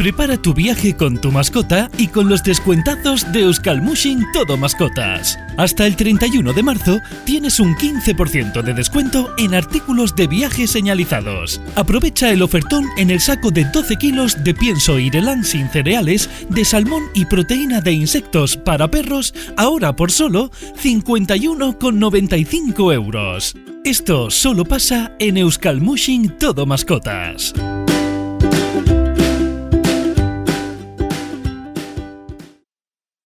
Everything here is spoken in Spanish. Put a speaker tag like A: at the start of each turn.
A: Prepara tu viaje con tu mascota y con los descuentazos de Euskalmushing Todo Mascotas. Hasta el 31 de marzo tienes un 15% de descuento en artículos de viaje señalizados. Aprovecha el ofertón en el saco de 12 kilos de pienso Ireland sin cereales, de salmón y proteína de insectos para perros, ahora por solo 51,95 €. Esto solo pasa en Euskalmushing Todo Mascotas.